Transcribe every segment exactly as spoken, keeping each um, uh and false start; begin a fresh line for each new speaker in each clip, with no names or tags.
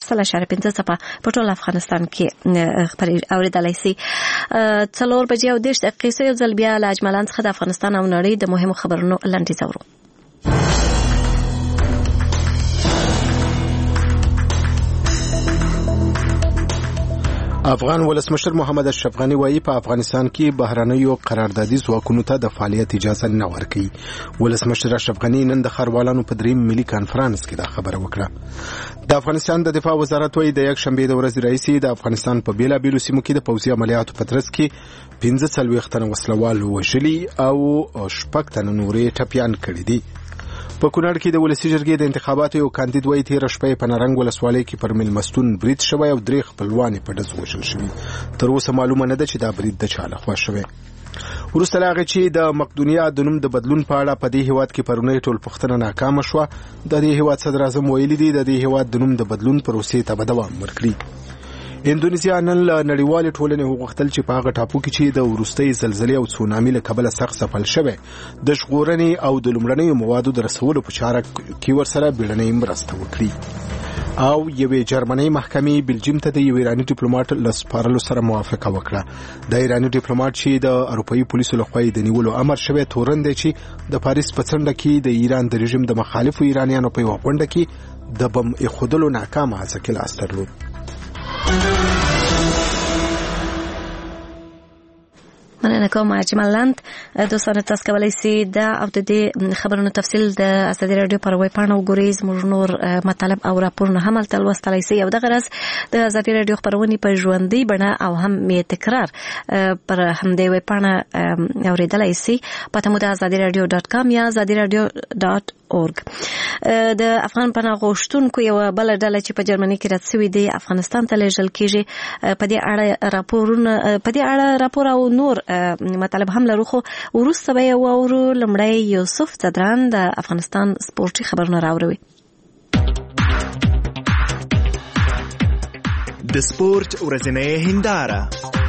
سل اشاریه پنځه څپه په ټول افغانستان کې خبري اوریدلای شي. څلور بجې او دېرش دقیقې یو ځل بیا له اجمالان څخه د افغانستان او نړۍ د مهمو خبرونو لنډیز اورو.
افغان ولسمشر محمد اشرف غنی وایي په افغانستان کې بهرنیو قراردادي ځواکونو ته د فعالیت اجازه نه ورکوي. ولسمشر اشرف غنی نن د ښاروالانو په دریم ملي کانفرنس کې دا خبره وکړه. د افغانستان د دفاع وزارت وایي د یک شنبې د ورځې راهیسې د افغانستان په بیلابیلو سیمو کې د پوځي عملیاتو په ترڅ کې پنځه څلوېښت تنه وسلوال وژلي او شپږ تنه نورې ټپیان کړي دي. په کونړ کې د ولسي جرګې د انتخاباتو یو کاندید وایي تېره شپه په نارنګ ولسوالۍ کې پر میلمستون برید شوی او درې خپلوان یې په ډز وژل شوي. تر اوسه معلومه نه ده چې دا برید د چا لخوا شوی. وروسته له هغې چې د مقدونیا د نوم د بدلون په اړه په دې هیواد کې پرونی ټولپوښتنه ناکامه شوه، د دې هیواد صدر اعظم ویلي دي د دې هیواد د نوم د بدلون پروسې ته به دوام ورکړي. اندونیزیا نن له نړیوالې ټولنې وغوښتل چې په هغه ټاپو کې چې د وروستۍ زلزلې او سونامي له کبله سخت ځپل شوی د ژغورنې او د لومړنیو موادو د رسولو په چاره کې ورسره بیړنۍ مرسته وکړي. او یوې جرمنۍ محکمې بلجیم ته د یو ایراني ډیپلوماټ له سپارلو سره موافقه وکړه. د ایراني ډیپلوماټ چې د اروپایي پولیسو لخوا د نیولو امر شوی تورن دی چې د پاریس په څنډه کې د ایران د رژیم د مخالفو ایرانیانو په یوه غونډه کې د بم ایښودلو ناکامه هڅه کې لاس درلود.
مننه کوم اجمل لاند. دوستان تاسو کولی شئ دا او د دې خبرونو تفصیل د ازادي رادیو پر ویب پاڼه وګورئ. زموږ نور مطالب او راپورونه هم هلته لوستلی شئ. او دغه راز د ازادي رادیو خبرونې په ژوندۍ بڼه او هم یې تکرار پر همدې ویب پاڼه اورېدلی شئ. پته مو د ازادي رادیو ډاټ کام یا ازادي رادیو ډاټ اورګ. د افغان پناه غوښتونکو یو بل ډله چې په جرمني کې رد شوې دي افغانستان ته لیږل کېږي. په دې اړه راپورونه په دې اړه راپور او نور مطالب هم لرو، خو وروسته به یې واورو. لومړی یوسف ځدران د افغانستان سپورټي خبرونه راوړي.
د سپورټ ورځنۍ هنداره.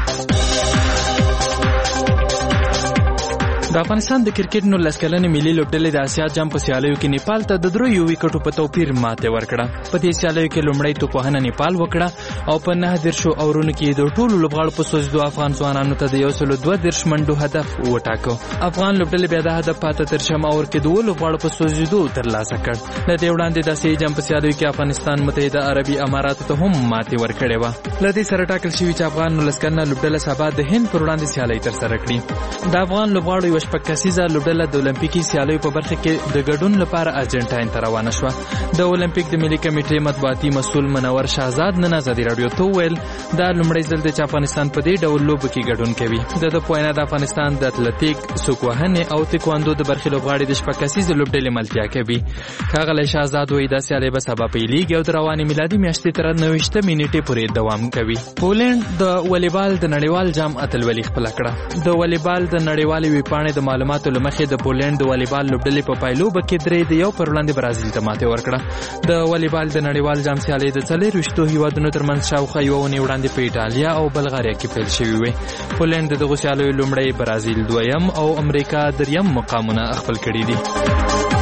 د افغانستان د کرکټ نو لس کلنې ملي لوبډلې د اسیا جام په سیالیو کې نیپال ته د درو یو وکټو په توپیر ماته ورکړه. په دې سیالیو کې لومړی توپوهنه نیپال وکړه او په نهه دېرشو اورونو کې د ټولو لوبغاړو په سوزیدو افغان ځوانانو ته د یو سلو دوه دېرش منډو هدف وټاکه. افغان لوبډلې بیا د هدف پاته تر شمه اور کې دوه لوبغاړو په سوزیدو ترلاسه کړ. له دې وړاندې د اسیا جام په سیالیو کې افغانستان متحده عربي اماراتو ته هم ماته ورکړې وه. له دې سره ټاکل شوي چې افغان نو لس کلنه لوبډله سبا د هند پر وړاندې سیالي ترسره کړي. د افغان لوبغاړو یو شپږ کسیزه لوبډله د اولمپیکي سیالیو په برخه کې د ګډون لپاره ارجنټاین ته روانه شوه. د اولمپیک د ملي کمیټې مطبوعاتي مسؤل منور شهزاد نن ازادي رادیو ته وویل دا لومړی ځل دی چې افغانستان په دې ډول لوبو کې ګډون کوي. د ده په وینا د افغانستان د اتلتیک، سوک وهنې او تکواندو د برخې لوبغاړي د شپږ کسیزې لوبډلې ملتیا کوي. ښاغلی شهزاد وایي دا سیالۍ به سبا پیلېږي او د روانې میلادي میاشتې تر نهه نیټې پورې دوام کوي. پولینډ د والیبال د نړیوال جام اتلولي خپله کړه. د والیبال د نړیوالې ویبپاڼې د معلوماتو له مخې د پولینډ د والیبال لوبډلې په پایلوبه کې درې د یو پر وړاندې برازیل ته ماتې ورکړه. د والیبال د نړیوال جام سیالۍ د څلېرویشتو هیوادونو ترمنځ شاوخوا یوه اونۍ وړاندې په ایټالیا او بلغاریا کې پیل شوې وې. پولینډ د دغو سیالیو لومړی، برازیل دویم او امریکا دریم مقامونه خپل کړي دي.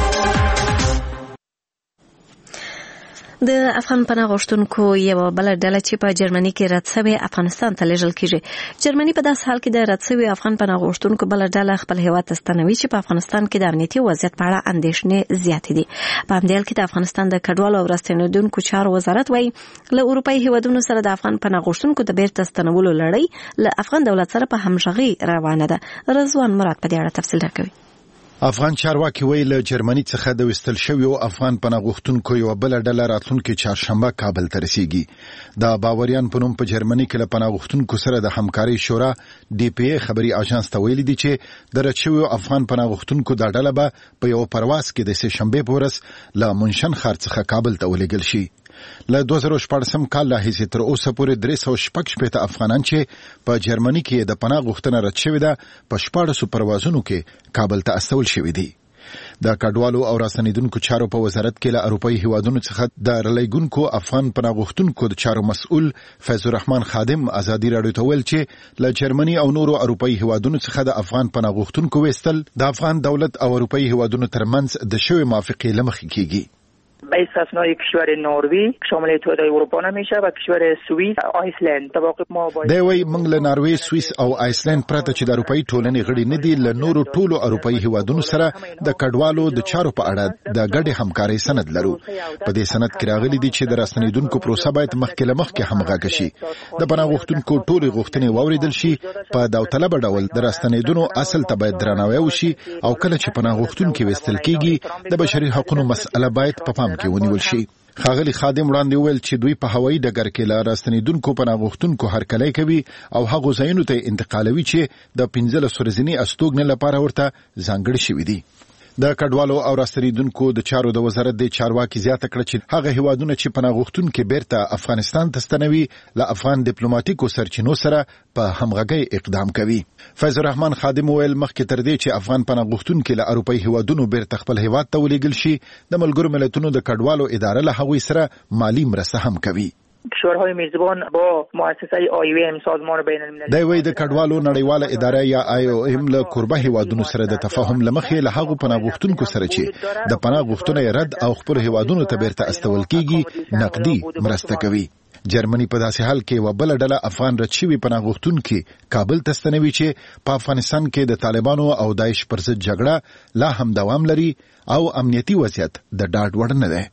د افغان پناه غوښتونکو یو بل ډله چې په جرمني کې رد شوی افغانستان ته لیږل کیږي. جرمني په داس حال کې د رد شوی افغان پناه غوښتونکو بل ډله خپل هیواد ته ستنوي چې په افغانستان کې د امنیتي وضعیت په اړه اندېښنې زیاتې دي. په همدې حال کې د افغانستان د کډوالو او راستنېدونکو چارو وزارت وایي له اروپایي هیوادونو سره د افغان پناه غوښتونکو د بیرته ستنولو لړۍ له افغان دولت سره په همغږي روانه ده. رضوان مراد په دې اړه تفصیل راکوي.
افغان چارواکي ویل له جرمني څخه د وستل شویو افغان پناه غوښتونکو یو بل ډله راتلونکي چهارشنبه کابل ته رسیږي. د باوریان په نوم په جرمني کې له پناه غوښتونکو سره د همکارۍ شورا ډي پی ای خبري اژانس ته ویلي دي چې د رد شویو افغان پناه غوښتونکو دا ډله به په یو پرواز کې د سه شنبې په ورځ له منشن ښار څخه کابل ته ولېږل شي. له دوه زره شپاړسم کال راهیسې تر اوسه پورې درې سوه شپږ شپېته افغانان چې په جرمني کې د پناه غوښتنه رد شوې ده په شپاړسو پروازونو کې کابل ته استول شوي دي. د کډوالو او راستنېدونکو چارو په وزارت کې له اروپایي هیوادونو څخه د رالېږونکو افغان پناه غوښتونکو د چارو مسؤل فیض الرحمن خادم ازادي راډیو ته ویل چې له جرمني او نورو اروپایي هیوادونو څخه د افغان پناه غوښتونکو وستل د افغان دولت او اروپایي هیوادونو ترمنځ د شوې موافقې له مخې کېږي.
به استثنای کشور نروژ شامل اتحادیه اروپا نمیشه و کشور سوئیس آیسلند. توافق ما با
دی وی موږ له ناروې، سوئیس او آیسلند پرته چې د اروپאי ټولنې غړي نه دي له نورو ټولو اروپאי هیوادونو سره د کډوالو د چارو په اړه د ګډې همکارۍ سند لرو. په دې سند کې راغلي دي چې د راستنیدونکو پروسه باید مخکې له مخکې همغږه شي، د پناه غوښتونکو ټولې غوښتنې واوریدل شي، په داوطلبه ډول د راستنیدونو اصل ته باید درناوی وشي او کله چې پناه غوښتونکي وستل کیږي د بشري حقوقو مسأله باید په پام کې ونیول شي. ښاغلي خادم وړاندې وویل چې دوی په هوایي ډګر کې له راستنیدونکو پناه غوښتونکو هرکلی کوي او هغو ځایونو ته انتقالوي چې د پنځلس ورځني استوګنې لپاره ورته ځانګړي شوي دي. د کډوالو او راستنیدونکو د چارو د وزارت د چارواکي زیاته کړه چې هغه هیوادونه چې پناه غوښتونکي بیرته افغانستان ته ستنوي له افغان ډیپلوماټیکو سرچینو سره په همغږۍ اقدام کوي. فیض الرحمن خادم وویل مخکې تر دې چې افغان پناه غوښتونکي له اروپאי هیوادونو بیرته خپل هیواد ته ولېږل شي د ملګرو ملتونو د کډوالو اداره له هغوی سره مالی مرسته هم کوي.
کشورهای میزبان با مؤسسه آی او ام سازمان بین المللی
دی وی د کډوالو نړیواله اداره یا آی او ام له کوربه هیوادونو سره د تفاهم لمخې له هغو پناه غوښتونکو سره چې د پناه غوښتنې رد او خپل هیوادونو ته بیرته استول کیږي نقدي مرسته کوي. جرمني په داسې حال کې و بل ډله افغان رد شوي پناه غوښتونکي کابل ته ستنوي چې په افغانستان کې د طالبانو او داعش پر ضد جګړه لا هم دوام لري او امنیتي وضعیت د ډاډ وړ نه دی.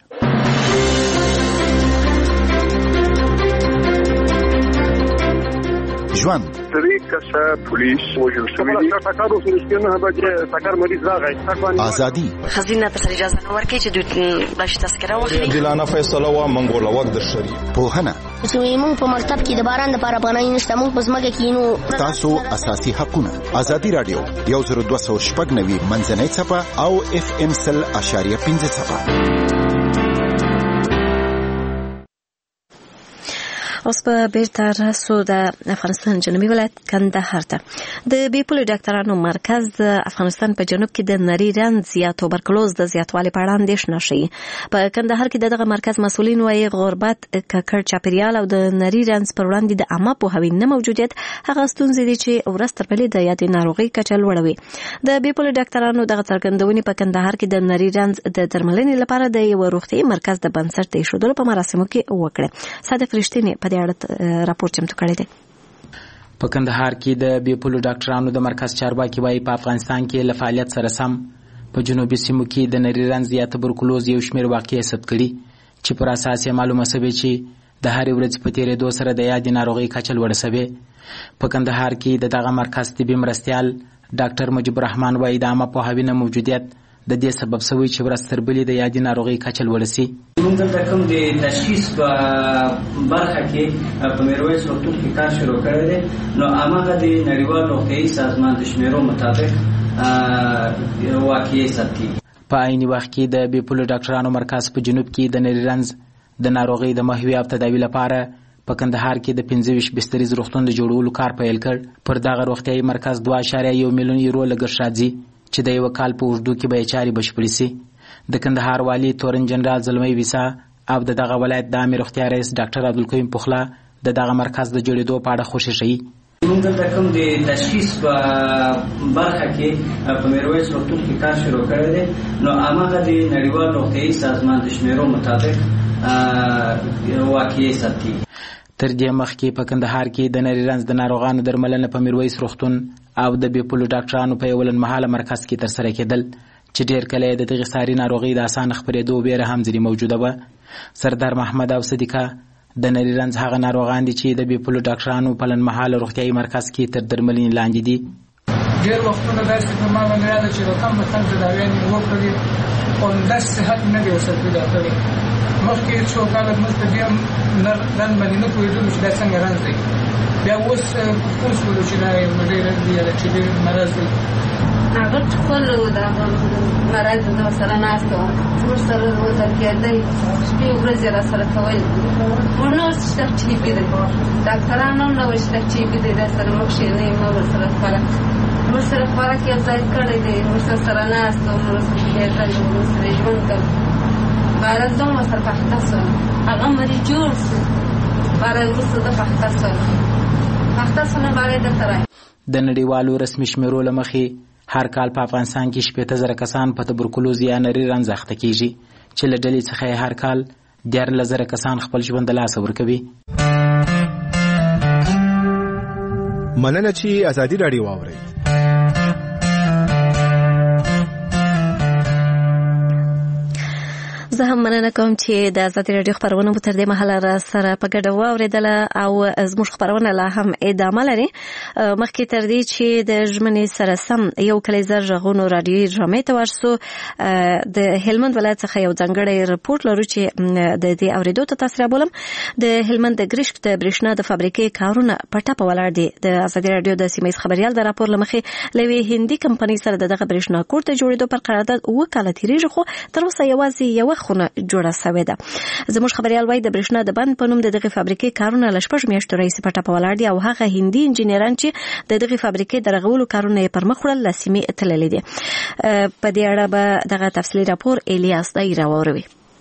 ژوند
درې کسه پولیس وژل شوي دي. ټکر وسو نه بجې ټکر مریض راغی.
ازادي
خزینه ته اجازه نه ورکړي چې دوی بلش تذکره واخلي.
دلانه فیصله وا منګول وخت در شری
پوهنه
چې موږ په مکتب کې د باران لپاره پناه نشته، موږ په ځمکه کې نو
تاسو اساسي حقونه. ازادي رادیو یو زر دوه سوه شپږ نوي منځنۍ څپه او اف ام سل اشاریه پنځه څپه.
اوس په بیرته راسو د افغانستان جنوبي ولایت کندهار ته. د بیپلو ډاکټرانو مرکز د افغانستان په جنوب کې د نري رنځ یا توبرکلوز د زیاتوالي په اړه اندېښنه ښیي. په کندهار کې دغه مرکز مسؤلین وايي غربت، ککړ چاپیریال او د نري رنځ پر وړاندې د عامه پوهاوي نه موجودیت هغه ستونزې دي چې ورځ تر بلې د یادې ناروغۍ کچه لوړوي. د بیپلو ډاکټرانو دغه څرګندونې په کندهار کې د نري رنځ د درملنې لپاره د یو روغتیايي مرکز د بنسټ د ایښودلو په مراسمو کې وکړه. صادق رښتینی په راپور چمتو کړی دی.
په کندهار کې د بیپلو ډاکټرانو د مرکز چارواکي وايي په افغانستان کې له فعالیت سره سم په جنوبي سیمو کې د نري رنځ یا تبرکلوز یو شمېر واقعې ثبت کړي چې پر اساس یې معلومه شوې چې د هرې ورځې په تېرېدو سره د یادې ناروغۍ کچه لوړه شوې. په کندهار کې د دغه مرکز طبي مرستیال ډاکټر مجيب الرحمن وايي د عامه پوهاوي نه موجودیت د دې سبب شوی چې ورځ تر بلې د یادې ناروغۍ کچه لوړه شي.
موږ دلته کوم د تشخیص په برخه کې په میرویس روغتون کې کار شروع کړی دی، نو هماغه د نړیوال روغتیايي سازمان د شمیرو مطابق واقعي ثبت کیږي.
په عین وخت کې د بیپلو ډاکټرانو مرکز په جنوب کې د نري رنځ د ناروغۍ د مخنیوي او تداوي لپاره په کندهار کې د پنځه ویشت بستریز روغتون د جوړولو کار پیل کړ. پر دغه روغتیايي مرکز دوه اعشاریه یو میلیون یورو لګښت راځي چې د یو کال په اوږدو کې به یې چارې بشپړې شي. د کندهار والي تورن جنرال زلمی ویسا او د دغه ولایت د عامې روغتیا رئیس ډاکټر عبدالقیوم پخلا د دغه مرکز د جوړېدو په اړه خوښي ښیي.
موږ دلته کوم د تشخیص په برخه کې په میرویس روغتون کې کار شروع کړی دی، نو هماغه د نړیوال روغتیايي سازمان د شمیرو مطابق واقعي ثبت کیږي.
تر دې مخکې په کندهار کې د نري رنځ د ناروغانو درملنه په میرویس روغتون او د بیپلو ډاکټرانو په یو لنډمهاله مرکز کې ترسره کېدل چې ډېر کله د دغې ساري ناروغۍ د اسانه خپرېدو ویره هم ځینې موجوده وه. سردار محمد او صدیقه د نري رنځ هغه ناروغان دي چې د بیپلو ډاکټرانو په لنډمهاله روغتیايي مرکز کې تر درملنې لاندې دي.
ډېر وختونه داسې په ما باندې راځي چې د کم وطن تداویانې مې وکړلې خو همداسې صحت مې نه دی ورسره پیدا کړی. مخکې څو کاله موږ په دې رنځ باندې نه پوهېدلو چې دا څنګه رنځ دی. بیا اوس پوه شولو چې دا یو ډېر رنځ دی یا چې ډېر مرض دی.
هغه خپل د مرض د ورسره ناست وم، موږ سره وزر کېدی، شپې ورځې را سره کول. موږ نه ورته شته چیپي دی، ډاکټران هم نه وایي شته چیپي دی، دا سره موږ کښېنئ مه ورسره خوراک موږ سره خوراک یو ځای کړی دی، موږ سره ناست وم، موږ سره کېدل، موږ سره ژوند کوم. باره زه هم ورسره پخته شوم، هغه مریض جوړ شو، باره وروسته زه پخته شوم پخته شوم باره دلته راغلم.
د نړیوالو رسمي شمیرو له مخې هر کال په افغانستان کې شپېته زره کسان په تبرکلوز یا نري رنځ اخته کیږي چې له ډلې څخه یې هر کال دیارلس زره کسان خپل ژوند د لاسه ورکوي.
مننه چې ازادي راډیو واورئ.
زه هم مننه کوم چې د ازادي راډیو خبرونه مو تر دې مهاله را سره په ګډه واورېدله او زموږ خبرونه لا هم ادامه لري. مخکې تر دې چې د ژمنې سره سم یو کلیزر غږونو راډیوي ډرامې ته ورسو، د هلمند ولایت څخه یو ځانګړی رپورټ لرو چې د دې اورېدو ته تاسو رابولم. د هلمند د ګرشک د برېښنا د فابریکې کارونه په ټپه ولاړ دي. د ازادي راډیو د سیمه ییز خبریال د راپور له مخې له یوې هندي کمپنۍ سره دغه برېښنا کور ته جوړېدو پر قرارداد اووه کاله تېرېږي، خو تر اوسه یوازې یوه خونه جوړه شوې ده. زموږ خبریال وايي د برېښنا د بند په نوم د دغه فابریکې کارونه له شپږ میاشتو راهیسې په ټپه ولاړ دي او هغه هندي انجینران چې د دغه فابریکې د رغولو کارونه یې پر مخ وړل له سیمې تللي دي. په دې اړه به دغه تفصیلي راپور الیاس دای راوړي.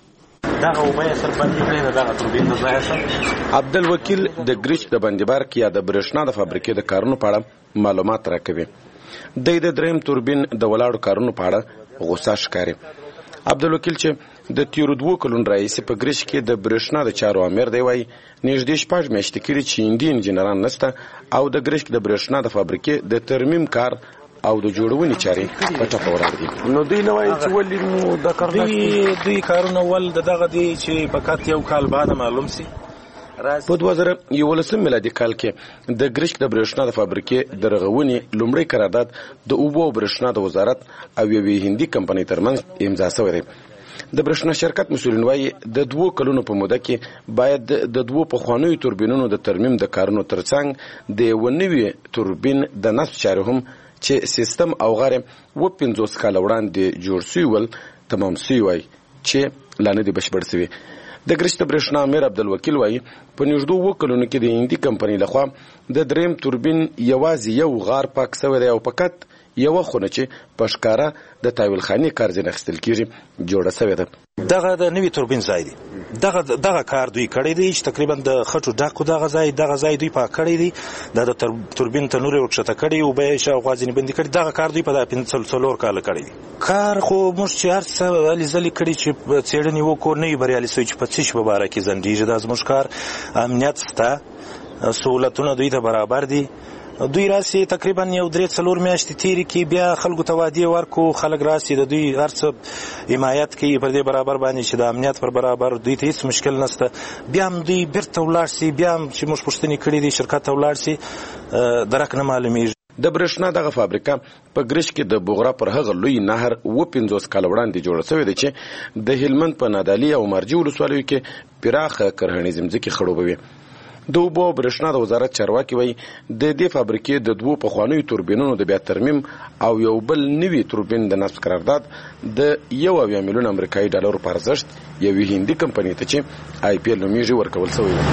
دغه وبای سر باندې کړی دغه توربین د ځای سره
عبدالوکیل د ګریچ د بندیبارک یا د برېښنا د فابریکې د کارونو په اړه معلومات راکوي. د دې دریم توربین د ولاړو کارونو په اړه غوسه ښکاري. عبدالوکیل چې د تیرو دوو کلونو راهیسې په ګریچ کې د برېښنا د چارو امیر دی وایي نږدې شپږ میاشتې کېږي چې هندي انجینران نشته او د ګریچ د برېښنا د فابریکې د ترمیم کار او د جوړونې چارې په ټپه ولاړ دي.
نو دوی نه وایي چې ولې مو د کار دوی کارونه ول د دغه دی چې فقط یو کال بعد معلوم سي.
په دوه زره یولسم میلادي کال کې د ګریچ د برېښنا د فابریکې د رغونې لومړی قرارداد د اوبو او برېښنا د وزارت او یوې هندي کمپنۍ ترمنځ امضا شوی دی. د برېښنا شرکت مسؤلین وایي د دوو کلونو په موده کې باید د دوو پخوانیو توربینونو د ترمیم د کارونو ترڅنګ د یوه نوي توربین د نصب چارې هم چې سیستم او غړي و پنځوس کاله وړاندې جوړ شوي ول تمام شوي وای چې لا نه دي بشپړ شوي. د ګریچ د برېښنا امیر عبدالوکیل وایي په نږدې اووه کلونو کې د هندي کمپنۍ لخوا د دریم توربین یوازې یو غار پاک شوی دی او فقط یوه خونه چې په ښکاره د تاویل خانې کار ځینې اخیستل کېږي جوړه شوې ده.
دغه د نوي توربین ځای دی. دغه دغه کار دوی کړی دی چې تقریبا د خټو ډاکو دغه ځای دغه ځای دوی پاک کړی دی. دا د توربین تنور ورکشته کړی او به شاوخوا ځینې بندي کړي. دغه کار دوی په پنځه څلور کاله کړی دی. کار خو موږ چې هر څه هلې ځلې کړي چې څېړنې وکړو نه یو بریالي سوی چې په څه شي په باره کې ځنډېږي. دا زموږ کار امنیت شته، سهولتونه دوی ته برابر دي. دوی راسي تقریبا یو درې څلور میاشتې تیرې کې بیا خلکو ته وعدې ورکو، خلک راسي د دوی هر څه حمایت کوي پر دې برابر باندې چې د امنیت پر برابر دوی ته هیڅ مشکل نشته. بیا هم دوی بیرته ولاړ سي، بیا هم چې موږ پوښتنې کړې دي شرکت ته ولاړ سي درک نه معلومیږي.
د برېښنا دغه فابریکه په ګریچ کې د بوغرا پر هغه لوی نهر و پنځوس کاله وړاندې جوړه شوې ده چې د هلمند په نادعلي او مرجې ولسوالیو کې پراخه کرهنیزې ځمکې خړوبوي. د اوبو او برېښنا د وزارت چارواکي وایي د دې فابریکې د دوو پخوانیو توربینونو د بیا ترمیم او یو بل نوي توربین د نصب قرارداد د یو اویا میلیون امریکایي ډالرو په ارزښت یوې هندي کمپنۍ ته چې آی پی ایل نومیږي ورکول شوی و.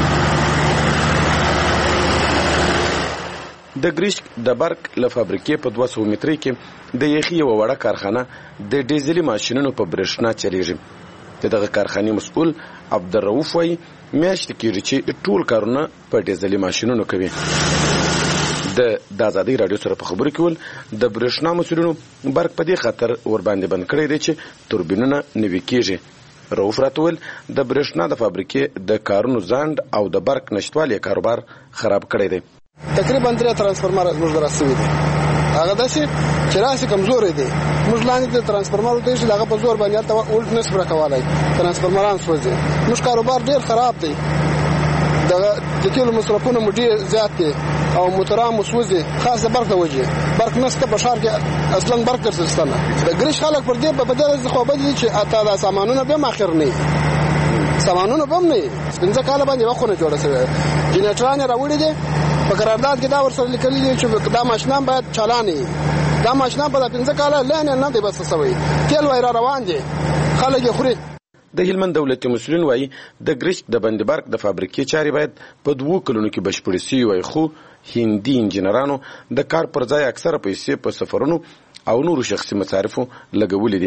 د ګریچ د برک له فابریکې په دوه سوه مترۍ کې د یخي یوه وړه کارخانه د ډیزلي ماشینونو په برېښنا چلیږي. د دغه کارخانې مسؤل عبدالرؤف وایي میاشتې کېږي چې ټول کارونه په ډیزلي ماشینونو کوي. د آزادۍ راډیو سره په خبرو کې ول د برېښنا مسؤلینو برق په دې خاطر ورباندې بند کړی دی چې توربینونه نوي کېږي. رؤف راته وویل د برېښنا د فابریکې د کارونو ځنډ او د برق نشتوالي کاروبار خراب کړی دی.
تقریبا درې ترانسفرمر زموږ دراسوي دي. هغه داسې چې راسي کمزورې دي. موږ لاندې د ترانسفرمر ته چې هغه په زور باندې هلته اولټ نشو راکولی، ترانسفرمران سوځي. موږ کاروبار ډېر خراب دی. دغه د تیلو مصرفونه مو ډېر زیات دي او موټران مو سوځي، خاص د برق د وجې. برق نشته په ښار کې اصلا برق درسته نه. د ګریچ خلک پر دې په بدل خو بد دي چې اته دا سامانونه به ماخر نه سامانونه بم نه پنځه کاله باندې وخونه جوړه شوی. جنریټران راوړي دي په قرارداد کې دا ورسره لیکلي دي چې دا ماشینان باید چالانې دا ماشینان په پنځه کاله لین نه دی بس شوی. تیل وای را روان دي، خلک یې خوري.
د هلمند دولتي مسؤلین وایي د ګریچ د بندیبارک د فابریکې چارې باید په دوو کلونو کې بشپړې شوي وای، خو هندي انجینرانو د کار پر ځای اکثره پیسې په سفرونو او نورو شخصي مصارفو لګولې دي.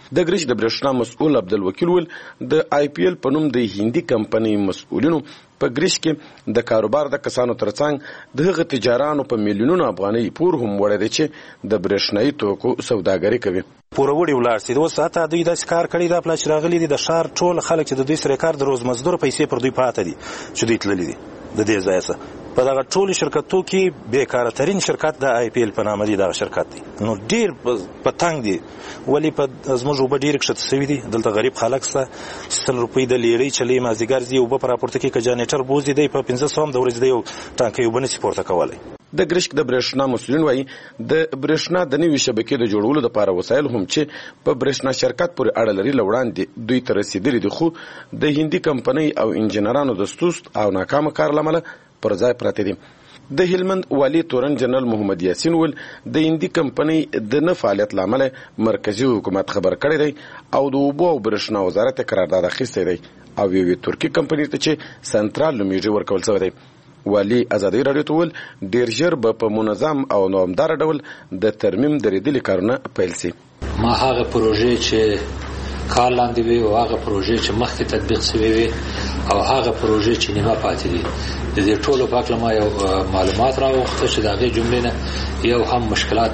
د ګریش د برېښنا مسؤل عبدالوکیل ول د آی پی ایل په نوم د هندي کمپنۍ مسؤلینو په ګریش کې د کاروبار د کسانو ترڅنګ د هغه تجارانو په میلیونونو افغانۍ پور هم وړی دی چې د برېښنایي توکو سوداګري کوي.
پوروړي ولاړ سي اوس حتی دوی داسې کار کړی دا پلا چې راغلي دي د ښار ټول خلک چې د دوی سره کار د روزمزدور پیسې پر دوی پاته دي چې دوی تللي دي د دې ځایه څخه په دغه ټولو شرکتو کې بیکاره ترین شرکت د آی پی ایل په نامه دی دغه شرکت دی. نو ډېر په تنګ دي ولې په زموږ اوبه ډېرې کښته سوي دي. دلته غریب خلک شته چې سل روپۍ د لیرۍ چلې مازدیګر ځي اوبه په راپورته کوي که جانیټر بوځي دی په پنځه سوه هم د ورځې د یو ټانکۍ اوبه نشي پورته کولی.
د ګریشک د برېښنا مسؤلین وایي د برېښنا د نوې شبکې د جوړولو لپاره وسایل هم چې په برېښنا شرکت پورې اړه لري له وړاندې دوی ته رسېدلي دي خو د هندي کمپنۍ او انجینرانو د ستوست او ناکامه کار له امله پر ځای پراته دي. د هلمند والي تورن جنرال محمد یاسین ول د هندي کمپنۍ د نه فعالیت له امله مرکزي حکومت خبر کړی دی او د اوبو او برېښنا وزارت قرارداد اخیستی دی او یوې ترکي کمپنۍ ته چې سنترال لومېږي ورکول شوی دی. والي ازادي راډیو ته ول ډېر ژر به په منظم او دوامداره ډول د ترمیم درېدلي کارونه پیل شي.
ما هغه پروژې چې کار لاندې وي او هغه پروژې چې مخکې تطبیق شوي وي او هغه پروژې چې نیمه پاتې دي د دې ټولو په هکله ما یو معلومات راوغوښته چې د هغې جملې نه یو هم مشکلات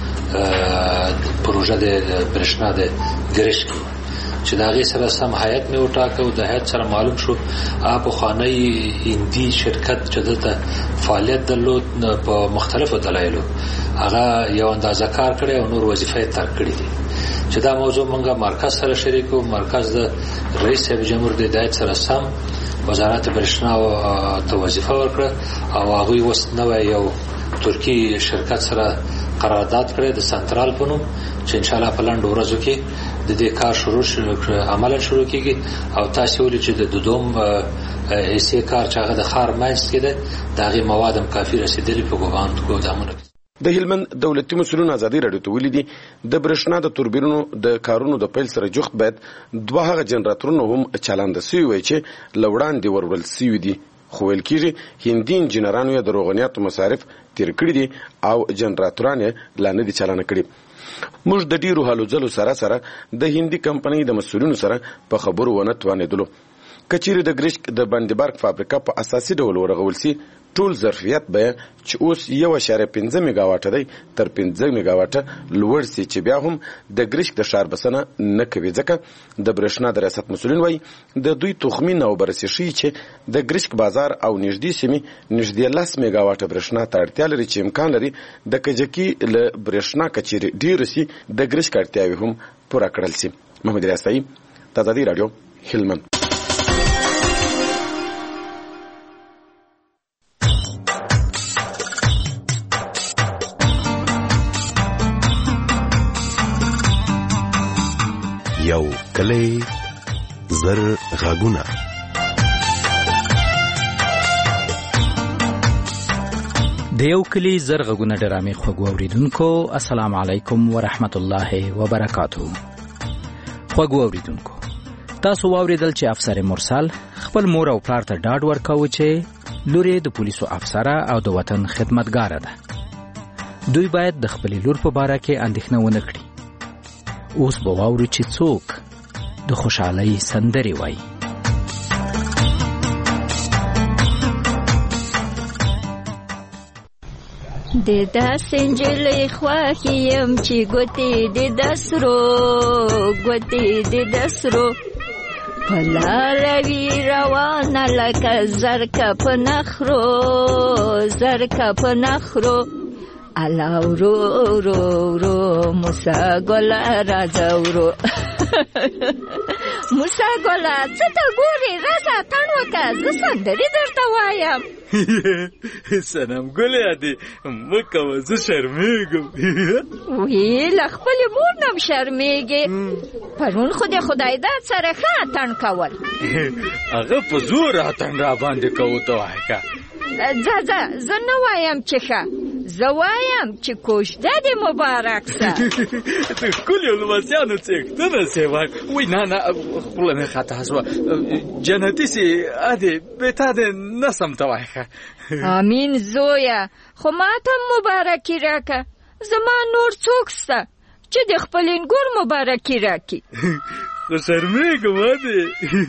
په پروژه د برېښنا د ګریش کې چې د هغې سره سم هیئت مې وټاکه او د هیئت سره معلوم شو هغه پخوانی هندي شرکت چې دلته فعالیت درلود په مختلفو دلایلو هغه یو اندازه کار کړی او نور وظیفه یې ترک کړي دي چې دا موضوع مونږه مرکز سره شریک وو. مرکز د رئیس صاحب جمهور د هدایت سره سم وزارت برېښنا ته وظیفه ورکړه او هغوی اوس نوی یو ترکي شرکت سره قرارداد کړی د سنترال په نوم چې انشاءالله په لنډو ورځو کې د دې کار شروع عملا شروع کیږي او تاسو ولې چې د دوم حصے کار چې هغه د ښار منځ کې ده د هغې مواد هم کافي رسېدلي په ګوباند ګودامونو کې.
د هلمند دولتي مسؤلین ازادي راډیو ته ویلي دي د برېښنا د توربینونو د کارونو د پیل سره جوخت باید دوه هغه جنراتورونه هم چالانده سوي وي چې له وړاندې وروړل سوي دي خو ویل کېږي هندي انجینرانو یې د روغنیاتو مصارف تیر کړي دي او جنراتوران یې لا نه دي چالانه کړي. موږ د ډیرو هلو ځلو سره سره د هندي کمپنۍ د مسؤلینو سره په خبرو ونه توانېدلو. کچېرې د ګریشک د باندېبارک فابریکه په اساسي ډول ورغول سي ټول ظرفیت به چې اوس یو اشاریه پنځه میګاواټه دی تر پنځه میګاواټه لوړ سي چې بیا هم د ګریشک د ښار بسنه نه کوي ځکه د برېښنا د ریاست مسؤلین وایي د دوی تخمین او بررسي ښیي چې د ګریشک بازار او نږدې سیمې نږدې لس میګاواټه برېښنا ته اړتیا لري چې امکان لري د کجکي له برېښنا کچېرې ډېره سي د ګریشک اړتیاوې هم پوره کړل سي. محمد ریاستایي، ازادي راډیو، هلمند.
یو کلی زر غاګونه
د یو کلی زر غاګونه ډرامې خوږو اوریدونکو السلام علیکم ورحمت الله وبرکاتو. خوږو اوریدونکو تاسو واوریدل چې افسر مرسل خپل مور او پلار ته ډاډ ورکاوه چې لور د پولیسو افسره او د وطن خدمتګاره ده. دوی باید د خپل لور په باره کې اندېښنه ونه کړي. اوس به واورو چې څوک د خوشحالۍ سندرې وایي.
د داسې نجلۍ خوښې یم چې ګوتې د دسرو ګوتې د دسرو په لاره وي روانه لکه زرکه په نخرو زرکه په نخرو الا ورو ورو ورو موسی ګله راځه ورو موسی ګله څه ته ګورې راځه اتڼ وکړه زه سندرې درته وایم.
سنم ګلې ادې مه کوه زه شرمېږم.
وی له خپلې مور نه م شرمېږې پرون خو د خدای داد سره ښه اتڼ کول.
هغه په زور اتڼ راباندې کوو ته وایه که
ځه ځه زه نه وایم چې ښه زه وایم چې کوژده دې مبارک شه.
د ښکلیو لمسیانو څښتنه سې وایي وی نه نه خوله مې خطا شوه جنتي سې ادې بېتا دې نسم ته وایه ښه.
امین زویه خو ما ته مبارکي راکه زما نور څوک شته چې د خپل انګور مبارکي راکړي.
خو شرمېږم هدې.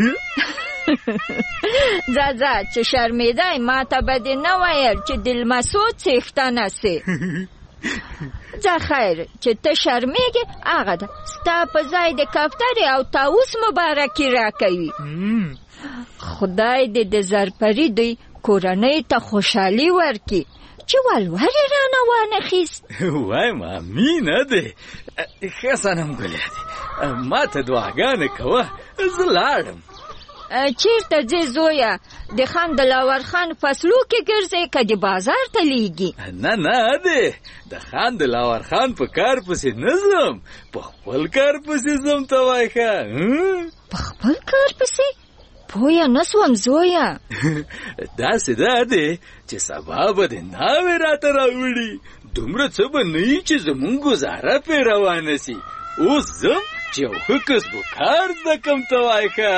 ځه ځه چې شرمېدی ما ته به دې نه ویل چې د لمسو څښتنه سې. ځه خیر چې ته شرمېږې هغه ده ستا په ځای د کوترې او طاووس مبارکي راکوي. خدای دې د زرپري دوی کورنۍ ته خوشحالي ورکړي چې ولورې رانه وانخیست.
وایم امین هدې. ښه صنم ګلې هدې ما ته دعاګانې کوه زه لاړم.
چیرته ځې زویه؟ د خان دلاور خان فصلو کې ګرځې که د بازار ته لیږي؟
نه نه هدې د خان دلاور خان په کار پسې نه ځم، په خپل کار پسې ځم. ته وایې ښه
په خپل کار پسې؟ پویه نه سوم زویه.
داسې ده هدې چې سبا به د ناوې راته راوړي، دومره څه به نه وي چې زمونږ ګزاره پرې روانه سي. اوس ځم چې یو ښه کسب و کار زده کړم. ته وایې ښه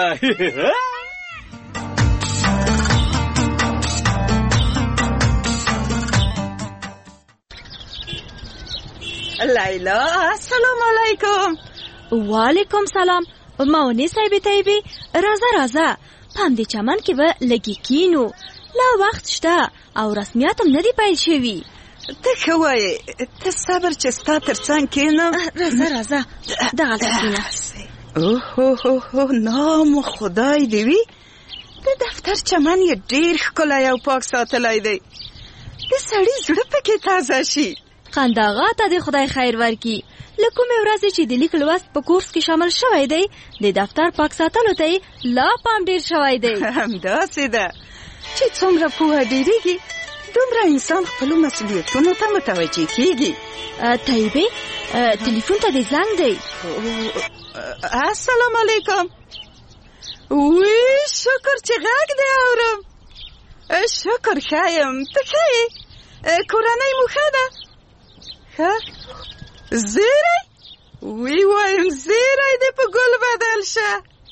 لیلا السلام علیکم.
وعلیکم سلام. ماونې صاحبې طیبې راځه راځه په همدې چمن کې به لږې کینو، لا وخت شته او رسمیات هم نه دي پیل شوي.
ته ښه وایې ته صبر چې ستا تر څنګ کښېنم.
راځه راځه دغلته کښېنه.
اوهو نام خدای دې وي، د دفتر چمن یې ډېر ښکلی او پاک ساتلی دی، د سړي زړه پکې تازه شي.
خنداغا ته د خدای خیر ورکړي. له کومې ورځې چې د لیک لوست په کورس کې شامل شوی دی د دفتر پاک ساتلو ته لا پام ډېر شوی دی.
همداسې ده چې څومره پوهه ډېرېږي دومره انسان خپلو مسؤلیتونو ته متوجه کېږي.
طیبې تلیفون ته دې زنګ دی.
السلام علیکم. وی شکر چې غږ دې اورم. شکر ښه یم. ته ښه یې؟ کورنۍ مو ښه ده؟ ښه زیری؟ وی وایم زیری دې په ګل بدل شه.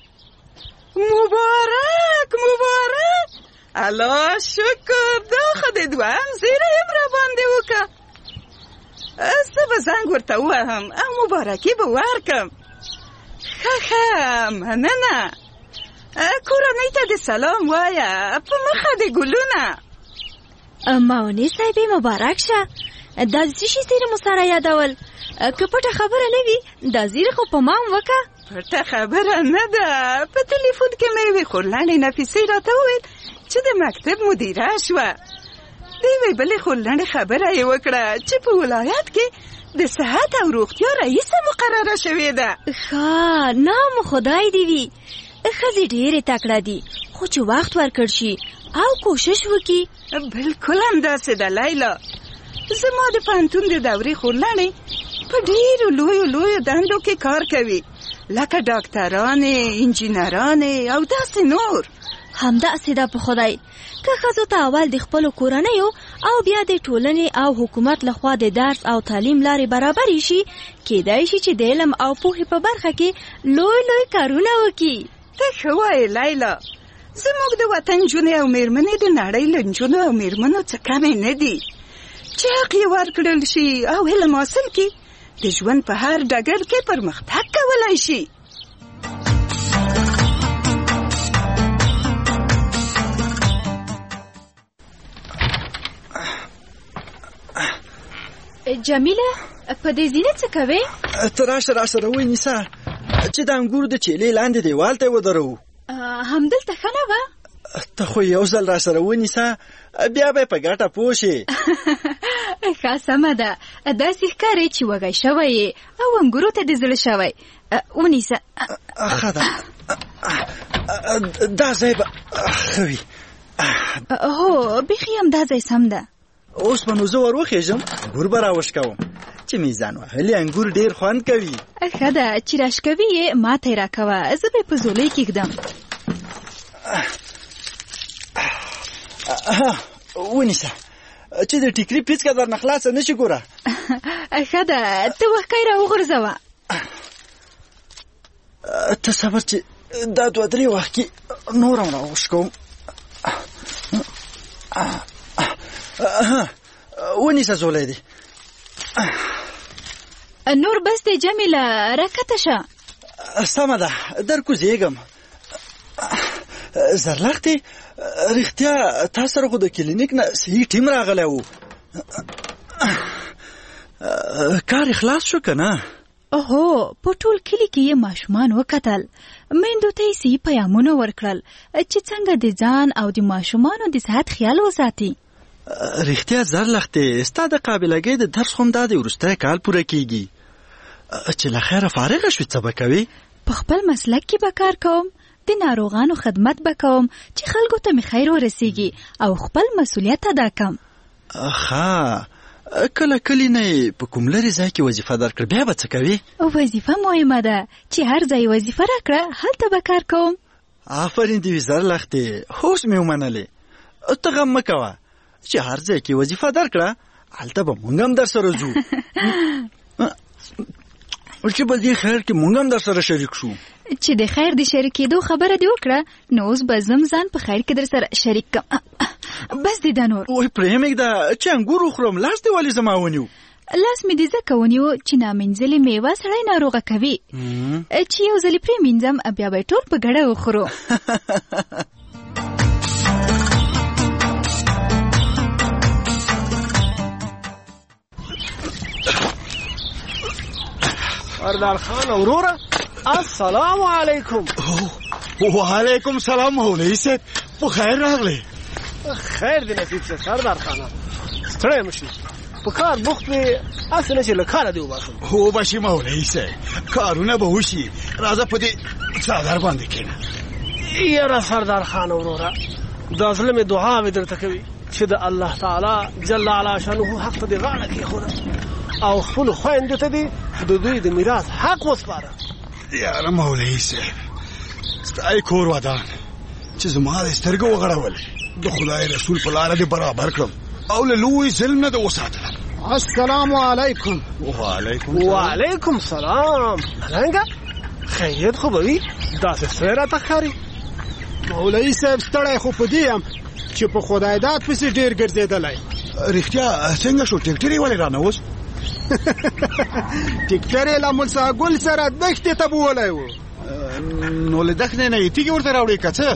مبارک مبارک. الله شکر. دا خو د دوهم زیری یم را باندې وکړه. زه به زنګ ورته ووهم او مبارکي به ورکړم. ښه ښه مننه. کورنۍ ته د سلام وایه په مخه د ګلونه.
ماونې صاحبې مبارک شه. دا څه شي زیره مو سره یادول؟ که پټه خبره نه وي دا زیره خو په مام وکړه.
پټه خبره نه ده. په تلیفون کې مې یوې خورلڼې نفیسې راته وویل چې د مکتب مدیره شوه. د یوې بلې خورلڼې خبره یې وکړه چې په ولایت کې د صحت او روغتیا رئیسه مقرره شوې ده.
ښه نام خدای دې وي. ښځې ډېرې تکړه دي خو چې وخت ورکړ شي او کوشش وکړي.
بلکل همداسې ده لیلا. زما د پوهنتون د دورې خورلڼې په ډېرو لویو لویو دندو کې کار کوي لکه ډاکټرانې، انجینرانې او داسې نور.
همداسې ده په خدای. که ښځو ته اول د خپلو کورنیو او بیا د ټولنې او حکومت لخوا د درس او تعلیم لارې برابرې شي کیدای شي چې د علم او پوهې په برخه کې لوی لوی کارونه وکړي.
ته ښه وایې لیلا. زموږ د وطن نجونې او میرمنې د نړۍ له نجونو او میرمنو څه کمې نه دي چې حق یې ورکړل شي او علم حاصل کړي د ژوند په هر ډګر کې پرمختګ کولی شي.
جمیله په دې زینه څه کوې؟
ته راشه راسره ونیسه چې د انګورو د چیلې لاندې دیوال ته یې ودرو.
همدلته ښه نه وه؟
ته خو یو ځل راسره ونیسه بیا به یې په ګټه پوه شې.
ښه سمه ده. داسې ښکاري چې وږی شوی یې او انګورو ته دې زړه شوی. ونیسه.
ښه ده. دا ځای به ښه وي.
هو بیخي همدا ځای سم ده.
اوس به نو زه ور وخېږم انګور به راوشکوم چې میزان وهلي انګور ډېر خوند کوي.
ښه ده چې راشکوي یې ما ته یې راکوه زه به یې په ځولۍ کېږدم.
ونیسه چې د ټیکري پیڅکه درنه خلاصه نه شي. ګوره
ښه ده ته وښکی را وغورځوه.
ته صبر چې دا دوه درې وخت کې نور هم راوشکوم. ونیسه ځولی دی.
نور بس دی جمیله راکته شه.
سمه ده در کوزیږم. زرلختې رښتیا تا سره خو د کلینیک نه صحیح ټیم راغلی و. کار خلاص شو که نه؟
اوهو په ټول کلي کې یې ماشومان وکتل. میندو ته یې صحیح پیامونه ورکړل چې څنګه د ځان او د ماشومانو د صحت خیال وساتي.
رښتیا زرلختې ستا د قابلګۍ د درس هم دا د وروستی کال پوره کیږي چې له خیره فارغه شوې څه به کوې؟
په خپل مسلک کې به کار کوم، د ناروغانو خدمت به کوم چې خلکو ته مې خیر ورسیږي او خپل مسؤلیت ادا کم.
ښه کله کلي نه په کوم لرې ځای کې وظیفه درکړه بیا به څه کوې؟
وظیفه مهمه ده چې هر ځای وظیفه راکړه هلته به کار کوم.
آفرین دې وي زرلختې، اوس مې ومنلې. ته غم مه کوه چې هر ځای کې وظیفه درکړه هلته به مونږ هم در سره ځو چې په دې خیر کې مونږ هم در سره شریک شو.
چې د خیر د شریکېدو خبره دې وکړه نو اوس به زم ځان په خیر کې در سره شریک کم. بس دې دا نور
وای پرې مږده چې انګور وخورم لاس دې ولې زما ونیو؟
لاس مې دې ځکه ونیو چې نامنځلې میوه سړی ناروغه کوي چې یو ځلې پرې مینځم بیا به ټول په ګډه وخورو.
سردار خان اوروره السلام علیکم.
وعلیکم سلام مولوی صاحب، په خیر راغلی.
خیر دې نصیب شه سردار خانه، ستړی مه شي، په کار بوخت وې، هسې نه چې له کاره دې وباسم.
وبشي مولوی صاحب، کارونه به وشي، راځه په دې څادر باندې کښېنه.
یاره سردار خان اوروره دا زړه مې دعاوې درته کوي چې د الله تعالی جل علا شانه حق ته دې غاړه کېښوده او خپلو خویندو ته دې د دوی د میراث حق وسپاره.
یاره مولوی صاحب ستا یې کور ودان چې زما د سترګو وغړولې، د خدای رسول په لاره دې برابر کړم او له لوی ظلم نه دې وساتلم.
السلام علیکم.
وعلیکم
وعلیکم سلام. ملنګه خیریت خو به وي، داسې څه راته ښکاري؟ مولوي صاحب ستړی خو په دې یم چې په خدای داد پسې ډېر ګرځېدلی.
رښتیا څنګه شو ټکټر یې ولې رانوز؟
ټکټر یې له موسی ګل سره دښتې ته بوولی و.
نو له دښتې نه یې تیږې ورته راوړې که څه؟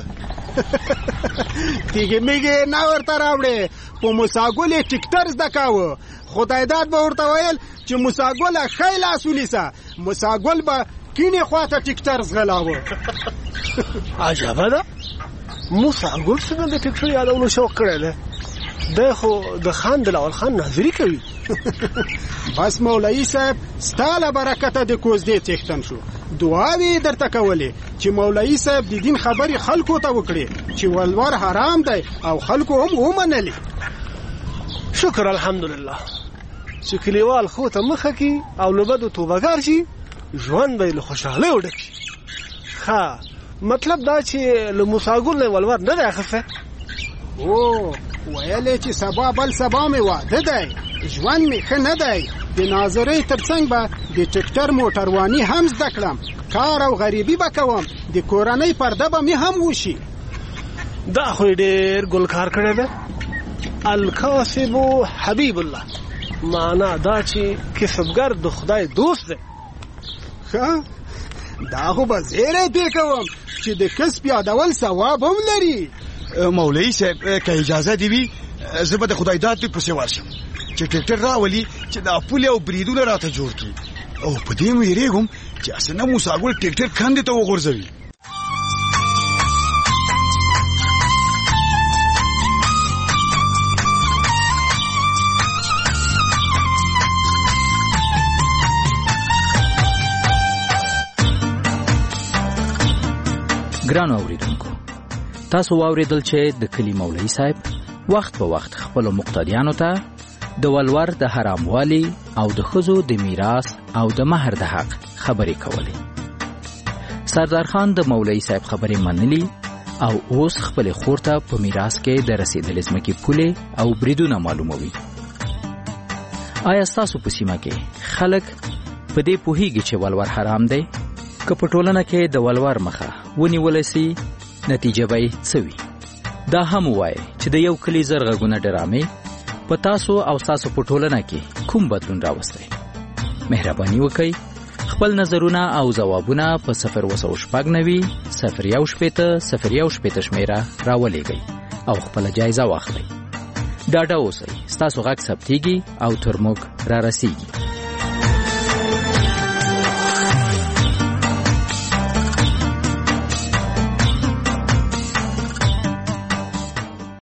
تیږې میږې نه ورته راوړې، په موسی ګل یې ټکټر زده کاوه. خدای داد به ورته ویل چې موسی ګله ښی لاس ونیسه، موسی ګل به کیڼې خواته ټکټر ځغلاوه. عجبه ده، موسی ګل څنګه د ټکټر یادولو شوق کړی دی؟ دی خو د خان دلاور خان ناظري کوي. بس مولوي صاحب ستا له برکته د کوزدې څښتن شو. دعاوې درته کولې چې مولوي صاحب د دین خبرې خلکو ته وکړي چې ولور حرام دی او خلکو هم ومنلې. شکر الحمدلله چې کلیوال خو ته مخه کي او له بدو توبهګار شي، ژوند به یې له خوشحالۍ وډک شي. ښه مطلب دا چې له موسی ګل نه ولور نه دی اخیستی؟ او ویلې چې سبا بل سبا مې واده دی، ژوند مې ښه نه دی، د ناظرۍ تر څنګ به د ټکټر موټرواني هم زده کړم، کار او غریبي به کوم، د کورنۍ پرده به مې هم وشي. دا خو یې ډېر ګل کار کړی دی. الکاسب حبیب الله، معنا دا چې کسبګر د خدای دوست دی. ښه دا خو به زیری پې کوم چې د کسب یادول ثواب هم لري.
مولوی صاحب که اجازه دی وي زه به د خدای داد دې پسې ورشم چې ټکټر راولي چې دا پولې او بریدونه راته جوړ کړي، او په دې مې ویرېږم چې اسنه موسی ګل ټکټر کندې ته وغورځوي.
ګرانو اوریدونکو، تاسو واوریدل چې د کلی مولوي صاحب وخت په وخت خپل مقتدیانو ته د ولور د حراموالي او د ښځو د میراث او د مهر د حق خبرې کولې. سردار خان د مولوي صاحب خبرې منلي او اوس خپل خور ته په میراث کې د رسیدلې ځمکې پولې او بریدونه معلوموي. آیا ستاسو په سیمه کې خلک په دې پوهیږي چې ولور حرام دی؟ که په ټولنه کې د ولور مخه ونیول سي نتیجه به څه وي؟ دا هم وایي چې د یو کلي زرغونه ډرامې په تاسو او تاسو په ټولنه کې کوم بدلون راوستی. مهرباني وکړئ خپل نظرونه او ځوابونه په صفر وسو شپږ نوي صفر یو شپېته صفر یو شپېته شمیره راولېږئ او خپله جایزه واخلئ. ډاډه اوسئ ستاسو غږ ثبتیږي او تر موږ را رسیږي.